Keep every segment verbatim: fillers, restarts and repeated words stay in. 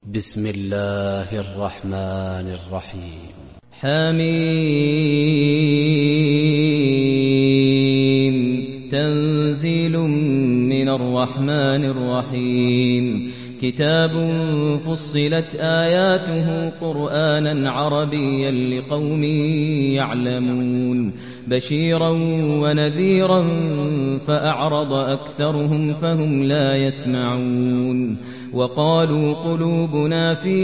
بسم الله الرحمن الرحيم. حميم تنزيل من الرحمن الرحيم. كتاب فصلت آياته قرآنا عربيا لقوم يعلمون بشيرا ونذيرا فأعرض أكثرهم فهم لا يسمعون. وقالوا قلوبنا في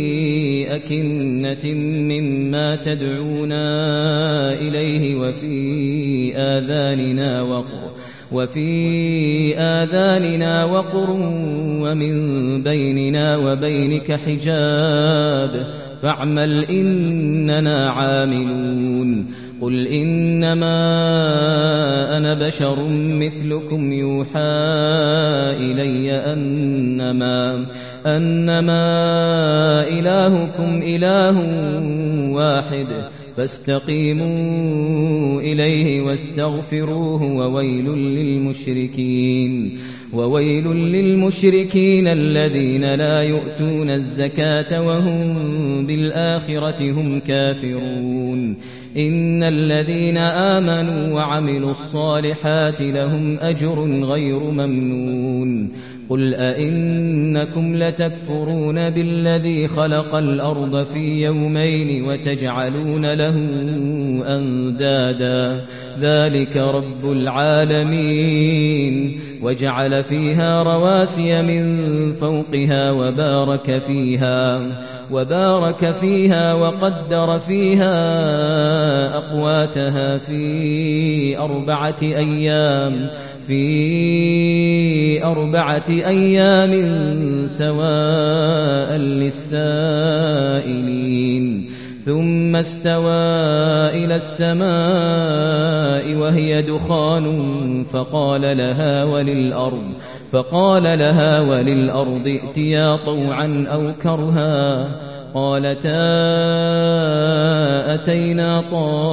أكنة مما تدعونا إليه وفي آذاننا وقر وفي آذاننا وقر ومن بيننا وبينك حجاب فاعمل إننا عاملون. قل إنما أنا بشر مثلكم يوحى إلي أنما أنما إلهكم إله واحد فاستقيموا إليه واستغفروه وويل للمشركين وويل للمشركين الذين لا يؤتون الزكاة وهم بالآخرة هم كافرون. إن الذين آمنوا وعملوا الصالحات لهم أجر غير ممنون. قل أئنكم لتكفرون بالذي خلق الأرض في يومين وتجعلون له أندادا ذلك رب العالمين. وجعل فيها رواسي من فوقها وبارك فيها وبارك فيها وقدر فيها أقواتها في أربعة أيام في أربعة أيام سواء للسائلين. ثم استوى إلى السماء وهي دخان فقال لها وللأرض فقال لها وللأرض ائتيا طوعا أو كرها قالتا أتينا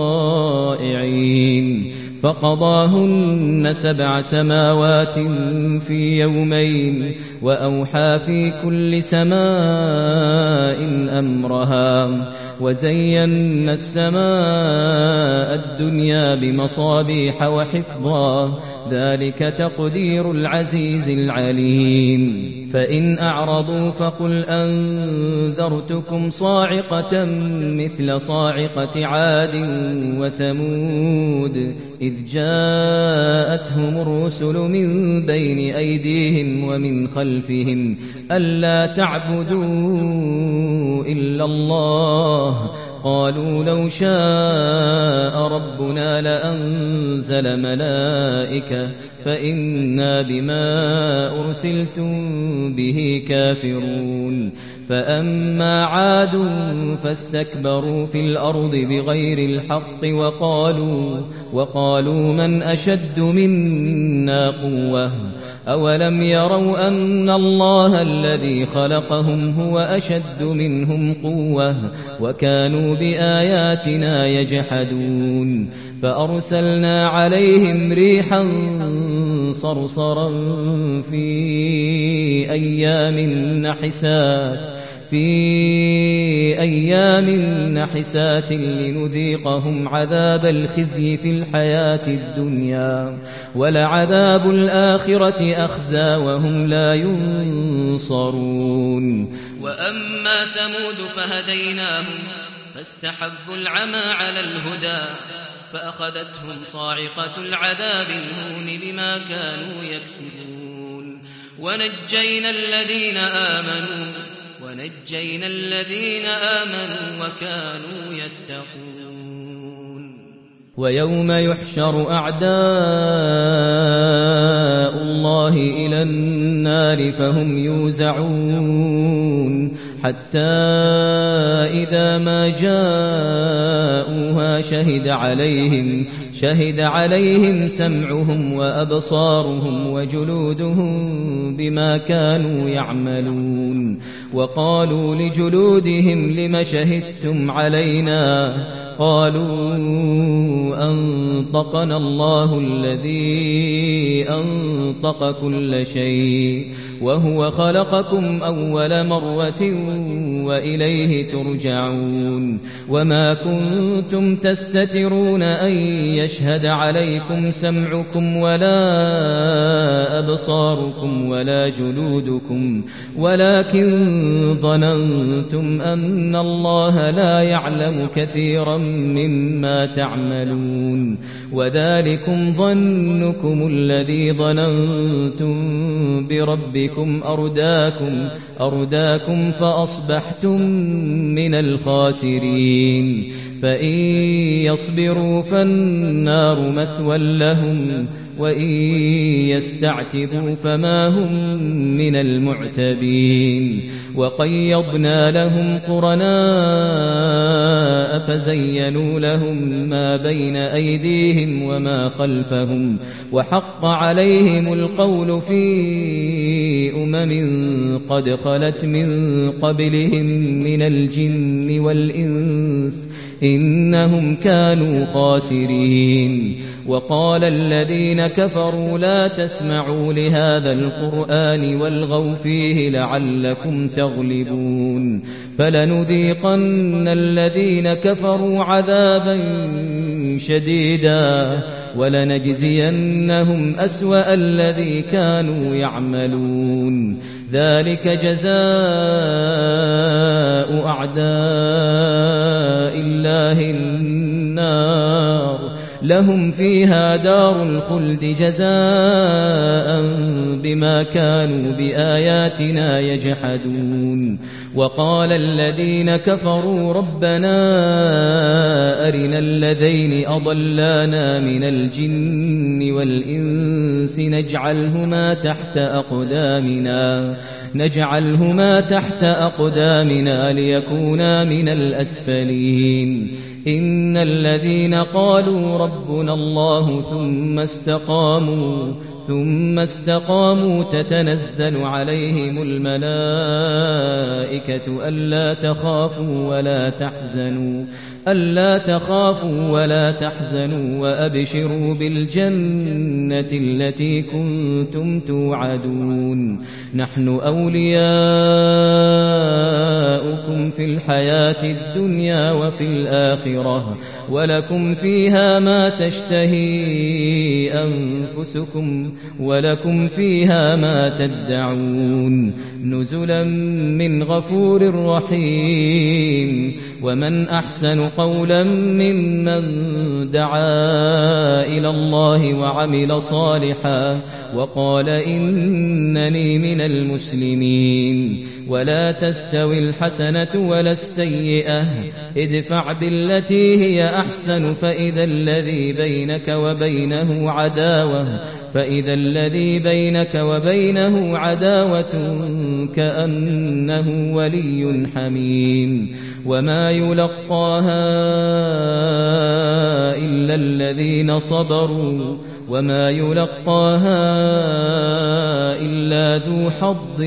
طائعين. فقضاهن سبع سماوات في يومين وأوحى في كل سماء أمرها وزينا السماء الدنيا بمصابيح وحفظا ذلك تقدير العزيز العليم. فإن أعرضوا فقل أنذرتكم صاعقة مثل صاعقة عاد وثمود إذ جاءتهم الرسل من بين أيديهم ومن خلفهم ألا تعبدوا إلا الله قالوا لو شاء ربنا لأنزل ملائكة فإنا بما أرسلتم به كافرون. فأما عاد فاستكبروا في الأرض بغير الحق وقالوا وقالوا من أشد منا قوة أولم يروا أن الله الذي خلقهم هو أشد منهم قوة وكانوا بآياتنا يجحدون. فأرسلنا عليهم ريحا صرصرا في أيام نحسات في أيام نحسات لنذيقهم عذاب الخزي في الحياة الدنيا ولعذاب الآخرة أخزى وهم لا ينصرون. وأما ثمود فهديناهم فاستحبوا العمى على الهدى فأخذتهم صاعقة العذاب الهون بما كانوا يكسبون. ونجينا الذين آمنوا ونجينا الذين آمنوا وكانوا يتقون. ويوم يحشر أعداء الله إلى النار فهم يوزعون حتى إذا ما جاءوها شهد عليهم شهد عليهم سمعهم وأبصارهم وجلودهم بما كانوا يعملون وقالوا لجلودهم لم شهدتم علينا قالوا أنطقنا الله الذي أنطق كل شيء وهو خلقكم أول مرة وإليه ترجعون وما كنتم تستترون أن يشهد عليكم سمعكم ولا أبصاركم ولا جلودكم ولكن ظننتم أن الله لا يعلم كثيرا مما تعملون وذلكم ظنكم الذي ظننتم بربكم أرداكم أرداكم فأصبحتم من الخاسرين فإن يصبروا فالنار مثوى لهم وإن يستعتبوا فما هم من المعتبين وقيضنا لهم قرناء فزينوا لهم ما بين أيديهم وما خلفهم وحق عليهم القول في أمم قد خلت من قبلهم من الجن والإنس إنهم كانوا خاسرين وقال الذين كفروا لا تسمعوا لهذا القرآن والغوا فيه لعلكم تغلبون فلنذيقن الذين كفروا عذابا شديدا ولنجزينهم أسوأ الذي كانوا يعملون ذلك جزاء أعداء الله النار لهم فيها دار الخلد جزاء بما كانوا بآياتنا يجحدون وقال الذين كفروا ربنا أرنا الذين أضلانا من الجن والإنس نجعلهما تحت أقدامنا نجعلهما تحت أقدامنا ليكونا من الأسفلين إن الذين قالوا ربنا الله ثم استقاموا ثم استقاموا تتنزل عليهم الملائكة ألا تخافوا ولا تحزنوا ألا تخافوا ولا تحزنوا وأبشروا بالجنة التي كنتم توعدون نحن أولياؤكم في الحياة الدنيا وفي الآخرة ولكم فيها ما تشتهي أنفسكم ولكم فيها ما تدعون نزلا من غفور رحيم ومن أحسن قولا ممن دعا إلى الله وعمل صالحا وقال إنني من المسلمين ولا تستوي الحسنة ولا السيئة ادفع بالتي هي أحسن فإذا الذي بينك وبينه عداوة فإذا الذي بينك وبينه عداوة كأنه ولي حميم وما يلقاها إلا الذين صبروا وما يلقاها إلا ذو حظ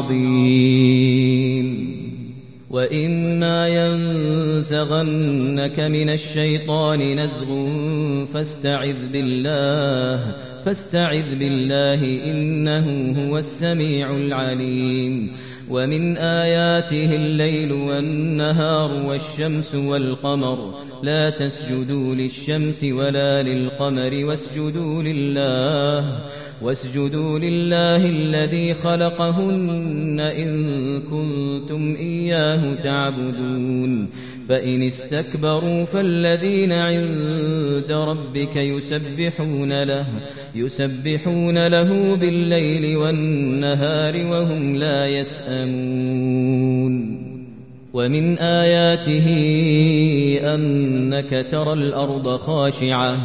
عظيم وإما ينزغنك من الشيطان نزغ فاستعذ بالله فاستعذ بالله إنه هو السميع العليم ومن آياته الليل والنهار والشمس والقمر لا تسجدوا للشمس ولا للقمر واسجدوا لله واسجدوا لله الذي خلقهن إن كنتم إياه تعبدون فإن استكبروا فالذين عند ربك يسبحون له يسبحون له بالليل والنهار وهم لا يسأمون ومن آياته أنك ترى الأرض خاشعة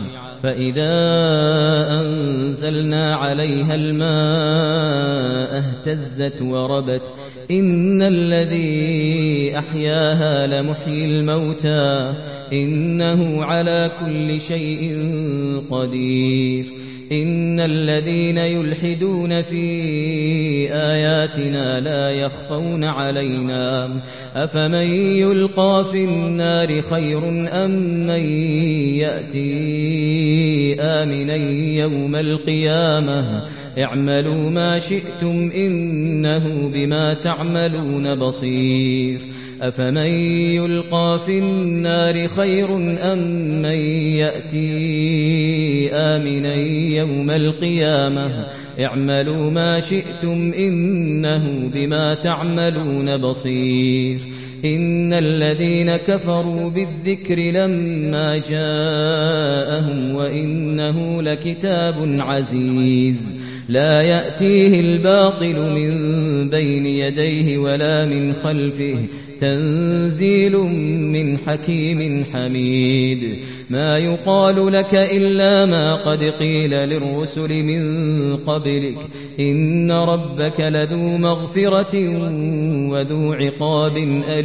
فإذا أنزلنا عليها الماء اهتزت وربت إن الذي أحياها لمحيي الموتى إنه على كل شيء قدير إن الذين يلحدون في آياتنا لا يخفون علينا أفمن يلقى في النار خير أم من يأتي آمنا يوم القيامة اعملوا ما شئتم إنه بما تعملون بصير أفمن يلقى في النار خير أم من يأتي آمنا يوم القيامة اعملوا ما شئتم إنه بما تعملون بصير إن الذين كفروا بالذكر لما جاءهم وإنه لكتاب عزيز لا يأتيه الباطل من بين يديه ولا من خلفه تنزيل من حكيم حميد ما يقال لك إلا ما قد قيل للرسل من قبلك إن ربك لذو مغفرة وذو عقاب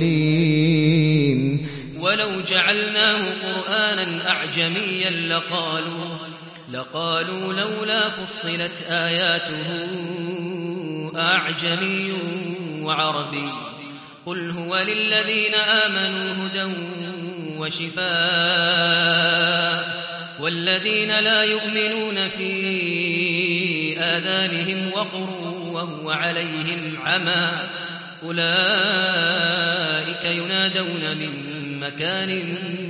أليم ولو جعلناه قرآنا أعجميا لقالوا لقالوا لولا فصلت آياته أعجمي وعربي قل هو للذين آمنوا هدى وشفاء والذين لا يؤمنون في آذانهم وقر وهو عليهم عمى أولئك ينادون من مكان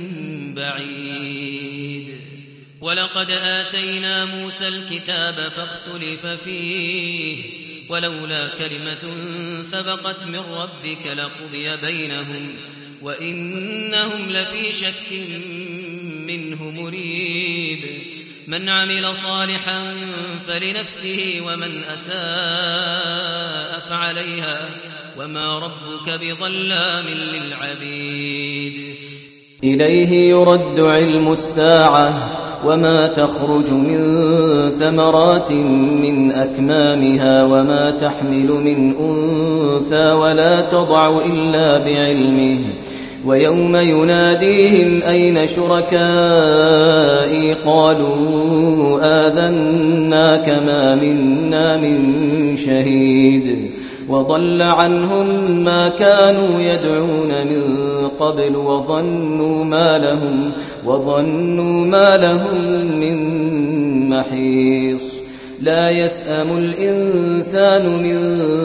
بعيد ولقد آتينا موسى الكتاب فاختلف فيه ولولا كلمة سبقت من ربك لقضي بينهم وإنهم لفي شك منه مريب من عمل صالحا فلنفسه ومن أساء فعليها وما ربك بظلام للعبيد إليه يرد علم الساعة وما تخرج من ثمرات من أكمامها وما تحمل من أنثى ولا تضع إلا بعلمه ويوم يناديهم أين شركائي قالوا آذناك ما منا من شهيد وضل عنهم ما كانوا يدعون من قبل وظنوا ما لهم وظنوا ما لهم من محيص لا يسأم الإنسان من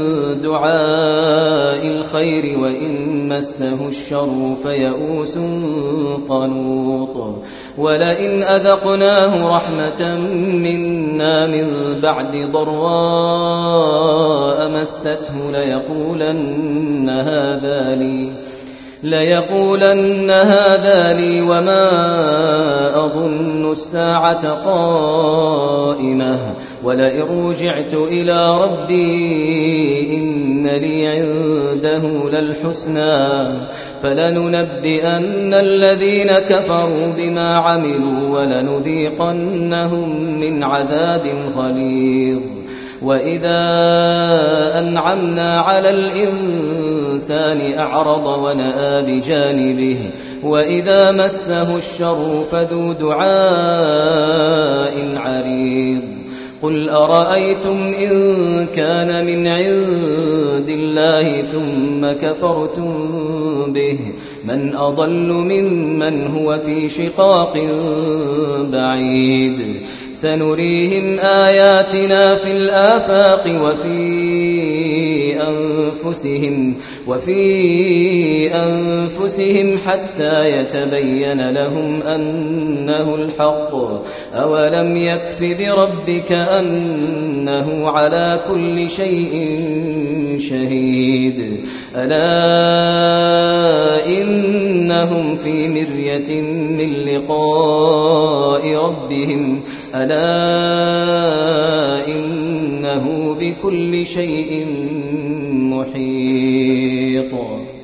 دعاء الخير وإن مسه الشر فيئوس قنوط ولئن أذقناه رحمة منا من بعد ضراء مسته ليقولن هذا لي ليقولن هذا لي وما أظن الساعة قائمة ولئن رجعت إلى ربي إن لي عنده للحسنى فلننبئن الذين كفروا بما عملوا ولنذيقنهم من عذاب غليظ وإذا أنعمنا على الإنسان أعرض ونأى بجانبه وإذا مسه الشر فذو دعاء عريض قل أرأيتم إن كان من عند الله ثم كفرتم به من أضل ممن هو في شقاق بعيد سنريهم آياتنا في الآفاق وفي أنفسهم وفي أنفسهم حتى يتبين لهم أنه الحق أولم يكف بربك أنه على كل شيء شهيد ألا إنهم في مرية من لقاء ربهم ألا إنه بكل شيء محيط